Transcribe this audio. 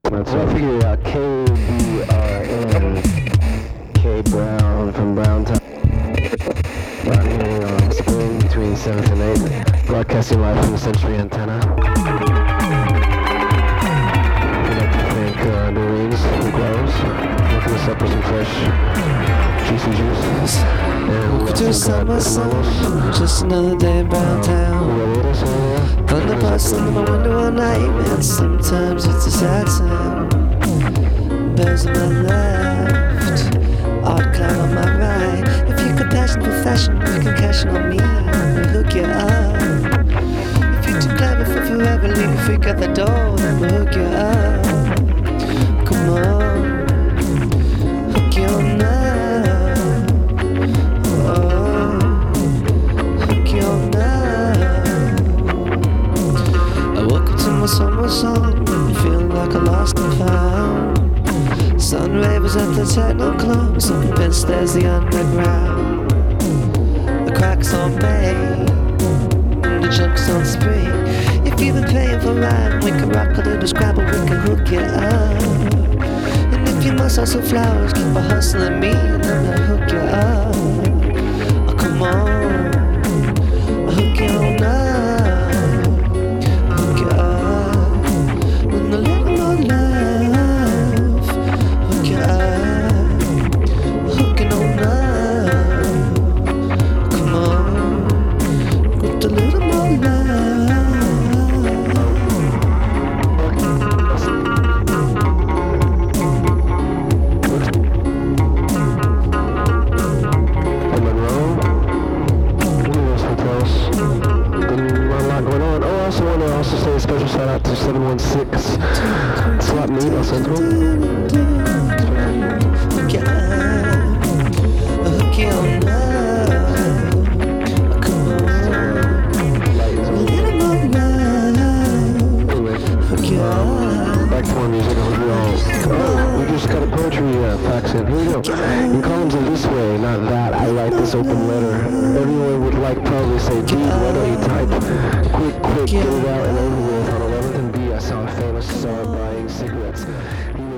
That's what I figured out. KBRN. K Brown from Browntown. Out here on Spring between 7th and 8th. Broadcasting live from the Century Antenna. I'd like to thank Doreen's and Glows. Hooking us up with some fresh, juicy juice. And Welcome to summer sun, just another day in Browntown. Thunderbolts under my window all night, and sometimes it's a sad sound. Bells on my left, odd cloud on my right. If you got passion for fashion, you can cash in on me and hook you up. If you're too clever for forever, leave your freak out the door, then we'll hook you up. Come on, hook you on up. Summer song, feeling like I lost and found. Sun ravers at the techno club, so convinced there's the underground. The cracks on Bay, the junks on Spring. If you've been paying for rhyme, we can rock a little scrabble, we can hook you up. And if you must also flowers, keep a hustling me, and then I'll hook you up. Oh, come on, I'll hook you on up. Get it out and over with. On 11th and B, I saw a famous star buying cigarettes. He